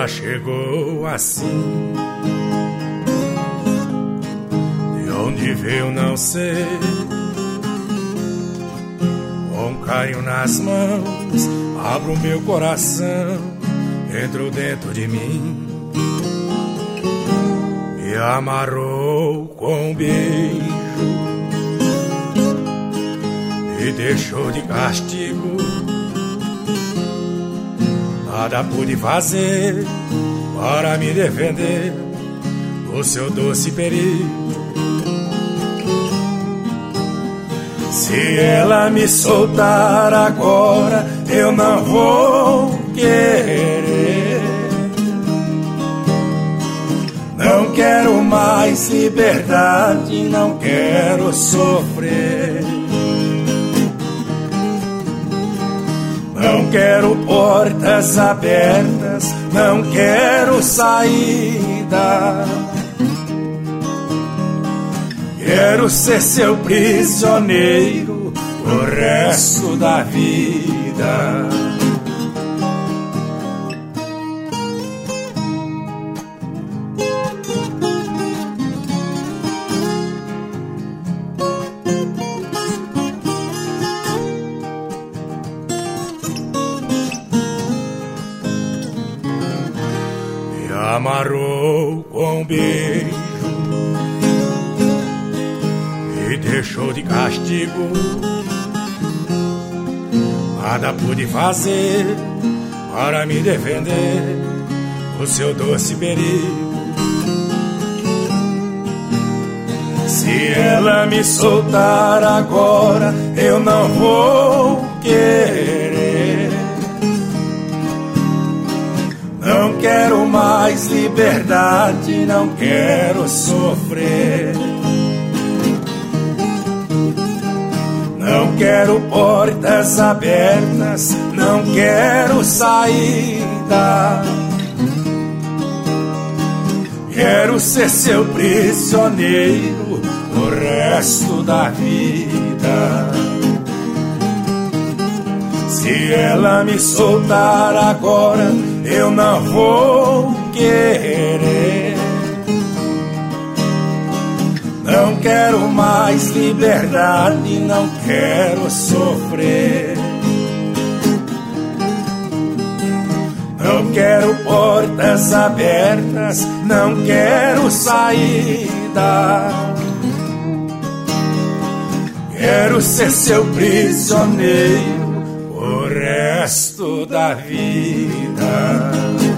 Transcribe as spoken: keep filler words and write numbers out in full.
ela chegou assim. De onde veio não sei, com carinho nas mãos, abro meu coração, entrou dentro de mim, me amarrou com um beijo, me deixou de castigo. Nada pude fazer para me defender do seu doce perigo. Se ela me soltar agora, eu não vou querer. Não quero mais liberdade, não quero sofrer. Não quero portas abertas, não quero saída. Quero ser seu prisioneiro o resto da vida. Me amarrou com um beijo, me deixou de castigo. Nada pude fazer para me defender do seu doce perigo. Se ela me soltar agora, eu não vou querer. Não quero mais liberdade, não quero sofrer. Não quero portas abertas, não quero saída. Quero ser seu prisioneiro o resto da vida. Se ela me soltar agora, eu não vou querer. Não quero mais liberdade, não quero sofrer. Não quero portas abertas, não quero saída. Quero ser seu prisioneiro o resto da vida.